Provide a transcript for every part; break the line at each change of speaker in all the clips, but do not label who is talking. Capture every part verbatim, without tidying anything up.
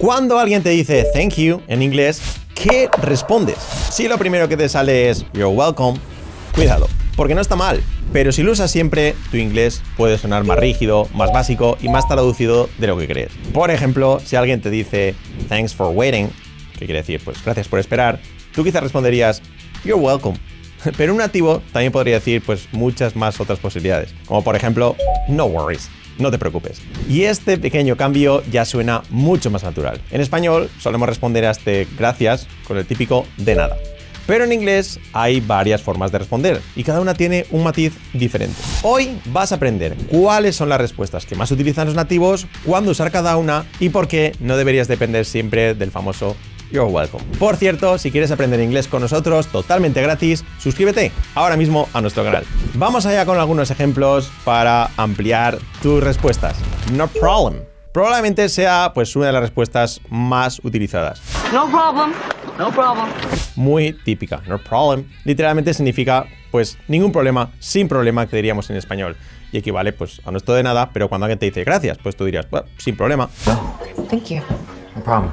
Cuando alguien te dice thank you en inglés, ¿qué respondes? Si lo primero que te sale es you're welcome, cuidado, porque no está mal. Pero si lo usas siempre, tu inglés puede sonar más rígido, más básico y más traducido de lo que crees. Por ejemplo, si alguien te dice thanks for waiting, que quiere decir pues gracias por esperar, tú quizás responderías you're welcome. Pero un nativo también podría decir pues muchas más otras posibilidades, como por ejemplo no worries, no te preocupes. Y este pequeño cambio ya suena mucho más natural. En español solemos responder a este gracias con el típico de nada. Pero en inglés hay varias formas de responder y cada una tiene un matiz diferente. Hoy vas a aprender cuáles son las respuestas que más utilizan los nativos, cuándo usar cada una y por qué no deberías depender siempre del famoso you're welcome. Por cierto, si quieres aprender inglés con nosotros totalmente gratis, suscríbete ahora mismo a nuestro canal. Vamos allá con algunos ejemplos para ampliar tus respuestas. No problem. Probablemente sea pues una de las respuestas más utilizadas.
No problem. No problem.
Muy típica. No problem. Literalmente significa pues ningún problema, sin problema, que diríamos en español. Y equivale pues a nuestro de nada, pero cuando alguien te dice gracias, pues tú dirías, well, sin problema.
No.
Thank you.
No problem.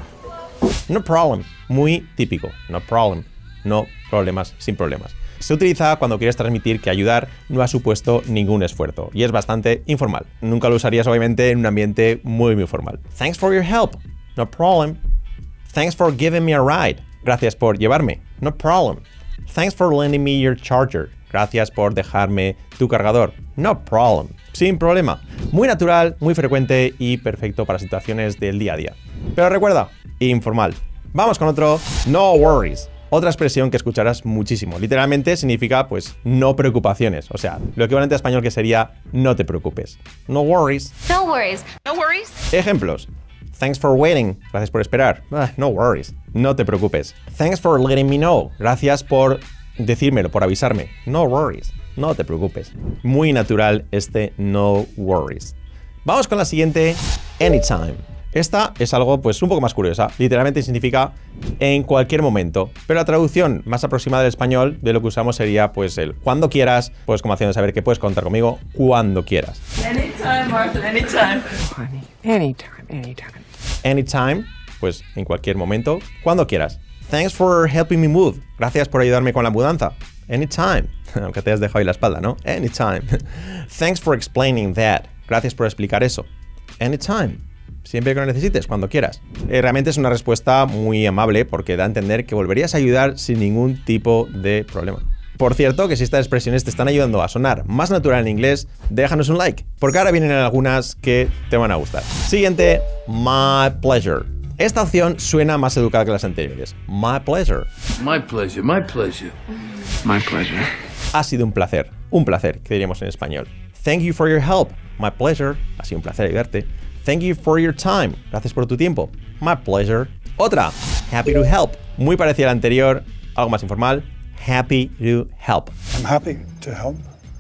No problem. Muy típico. No problem. No problemas, sin problemas. Se utiliza cuando quieres transmitir que ayudar no ha supuesto ningún esfuerzo y es bastante informal. Nunca lo usarías obviamente en un ambiente muy muy formal. Thanks for your help. No problem. Thanks for giving me a ride. Gracias por llevarme. No problem. Thanks for lending me your charger. Gracias por dejarme tu cargador. No problem. Sin problema. Muy natural, muy frecuente y perfecto para situaciones del día a día. Pero recuerda, informal. Vamos con otro. No worries. Otra expresión que escucharás muchísimo. Literalmente significa, pues, no preocupaciones. O sea, lo equivalente a español que sería no te preocupes. No worries.
No worries. No worries.
Ejemplos. Thanks for waiting. Gracias por esperar. Ah, no worries. No te preocupes. Thanks for letting me know. Gracias por decírmelo, por avisarme. No worries. No te preocupes. Muy natural este no worries. Vamos con la siguiente. Anytime. Esta es algo pues un poco más curiosa. Literalmente significa en cualquier momento. Pero la traducción más aproximada del español de lo que usamos sería pues el cuando quieras, pues como haciendo saber que puedes contar conmigo cuando quieras.
Anytime, Martha, anytime.
Honey, anytime, anytime.
Anytime, pues en cualquier momento, cuando quieras. Thanks for helping me move. Gracias por ayudarme con la mudanza. Anytime. Aunque te has dejado ahí la espalda, ¿no? Anytime. Thanks for explaining that. Gracias por explicar eso. Anytime. Siempre que lo necesites, cuando quieras. Eh, realmente es una respuesta muy amable porque da a entender que volverías a ayudar sin ningún tipo de problema. Por cierto, que si estas expresiones te están ayudando a sonar más natural en inglés, déjanos un like, porque ahora vienen algunas que te van a gustar. Siguiente, my pleasure. Esta opción suena más educada que las anteriores. My pleasure.
My pleasure, my pleasure.
My pleasure.
Ha sido un placer, un placer, que diríamos en español. Thank you for your help. My pleasure. Ha sido un placer ayudarte. Thank you for your time. Gracias por tu tiempo. My pleasure. Otra. Happy to help. Muy parecida a la anterior, algo más informal. Happy to help.
I'm happy to help.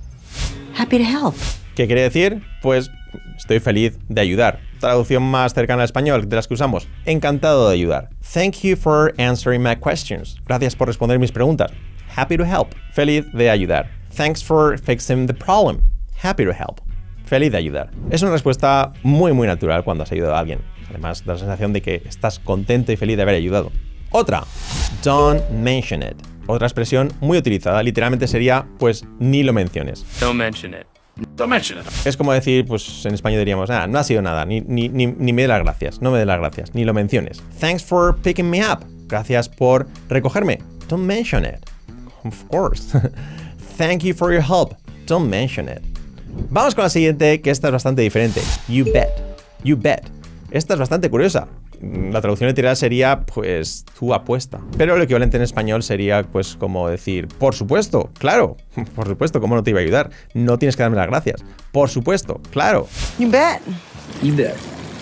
Happy to help.
¿Qué quiere decir? Pues estoy feliz de ayudar. Traducción más cercana al español de las que usamos. Encantado de ayudar. Thank you for answering my questions. Gracias por responder mis preguntas. Happy to help. Feliz de ayudar. Thanks for fixing the problem. Happy to help. Feliz de ayudar. Es una respuesta muy muy natural cuando has ayudado a alguien. Además, da la sensación de que estás contento y feliz de haber ayudado. Otra. Don't mention it. Otra expresión muy utilizada. Literalmente sería, pues, ni lo menciones.
Don't mention it.
Don't mention it.
Es como decir, pues en español diríamos, ah, no ha sido nada, ni, ni, ni, ni me dé las gracias, no me dé las gracias, ni lo menciones. Thanks for picking me up. Gracias por recogerme. Don't mention it. Of course. Thank you for your help. Don't mention it. Vamos con la siguiente, que esta es bastante diferente. You bet. You bet. Esta es bastante curiosa. La traducción literal sería, pues, tu apuesta. Pero lo equivalente en español sería, pues, como decir, por supuesto, claro. Por supuesto, ¿cómo no te iba a ayudar? No tienes que darme las gracias. Por supuesto, claro.
You bet.
You bet.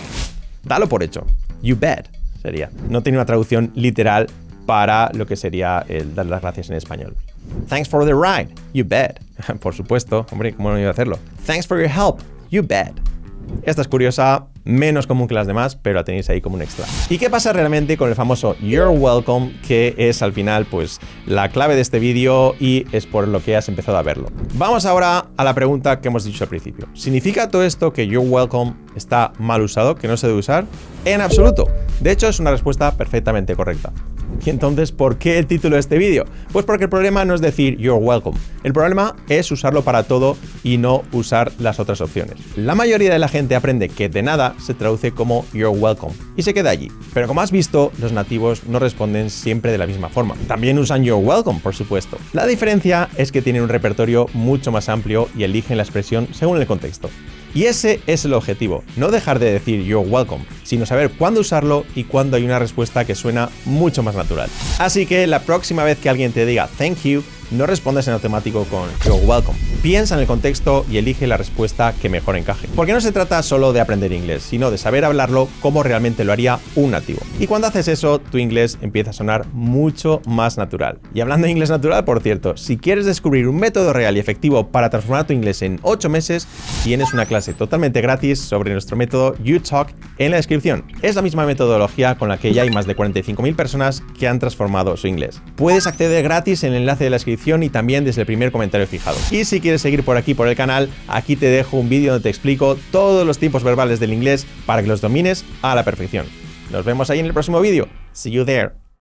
Dalo por hecho. You bet sería. No tiene una traducción literal para lo que sería el dar las gracias en español. Thanks for the ride. You bet. Por supuesto. Hombre, ¿cómo no iba a hacerlo? Thanks for your help. You bet. Esta es curiosa, menos común que las demás, pero la tenéis ahí como un extra. ¿Y qué pasa realmente con el famoso You're welcome, que es al final pues la clave de este vídeo y es por lo que has empezado a verlo? Vamos ahora a la pregunta que hemos dicho al principio. ¿Significa todo esto que You're welcome está mal usado, que no se debe usar? En absoluto. De hecho, es una respuesta perfectamente correcta. Y entonces, ¿por qué el título de este vídeo? Pues porque el problema no es decir You're welcome. El problema es usarlo para todo y no usar las otras opciones. La mayoría de la gente aprende que de nada se traduce como You're welcome y se queda allí. Pero como has visto, los nativos no responden siempre de la misma forma. También usan You're welcome, por supuesto. La diferencia es que tienen un repertorio mucho más amplio y eligen la expresión según el contexto. Y ese es el objetivo, no dejar de decir You're welcome, sino saber cuándo usarlo y cuándo hay una respuesta que suena mucho más natural. Así que la próxima vez que alguien te diga thank you, no respondas en automático con You're welcome. Piensa en el contexto y elige la respuesta que mejor encaje. Porque no se trata solo de aprender inglés, sino de saber hablarlo como realmente lo haría un nativo. Y cuando haces eso, tu inglés empieza a sonar mucho más natural. Y hablando de inglés natural, por cierto, si quieres descubrir un método real y efectivo para transformar tu inglés en ocho meses, tienes una clase totalmente gratis sobre nuestro método UTalk en la descripción. Es la misma metodología con la que ya hay más de cuarenta y cinco mil personas que han transformado su inglés. Puedes acceder gratis en el enlace de la descripción y también desde el primer comentario fijado. Y si quieres seguir por aquí por el canal, aquí te dejo un vídeo donde te explico todos los tiempos verbales del inglés para que los domines a la perfección. Nos vemos ahí en el próximo vídeo. See you there.